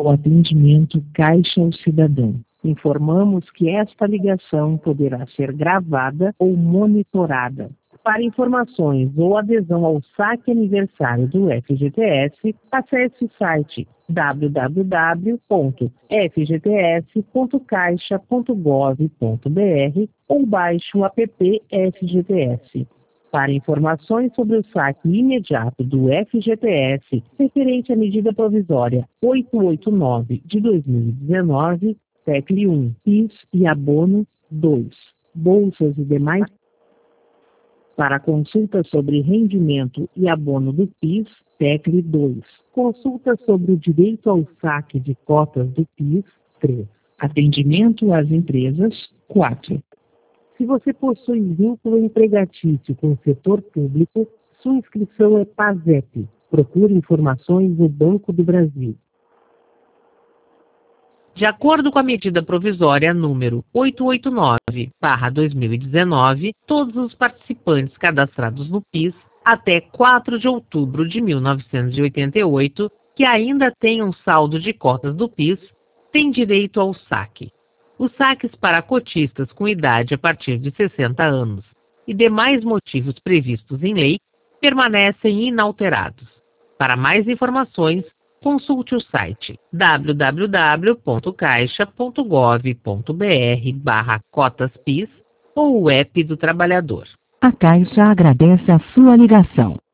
ao atendimento Caixa ao Cidadão. Informamos que esta ligação poderá ser gravada ou monitorada. Para informações ou adesão ao saque aniversário do FGTS, acesse o site www.fgts.caixa.gov.br ou baixe o app FGTS. Para informações sobre o saque imediato do FGTS, referente à medida provisória 889 de 2019, TECLE 1, PIS e abono 2, bolsas e demais. Para consulta sobre rendimento e abono do PIS, TECLE 2. Consulta sobre o direito ao saque de cotas do PIS, 3. Atendimento às empresas, 4. Se você possui vínculo empregatício com o setor público, sua inscrição é PASEP. Procure informações no Banco do Brasil. De acordo com a medida provisória número 889/2019, todos os participantes cadastrados no PIS até 4 de outubro de 1988, que ainda tenham saldo de cotas do PIS, têm direito ao saque. Os saques para cotistas com idade a partir de 60 anos e demais motivos previstos em lei permanecem inalterados. Para mais informações, consulte o site www.caixa.gov.br/cotas PIS ou o app do trabalhador. A Caixa agradece a sua ligação.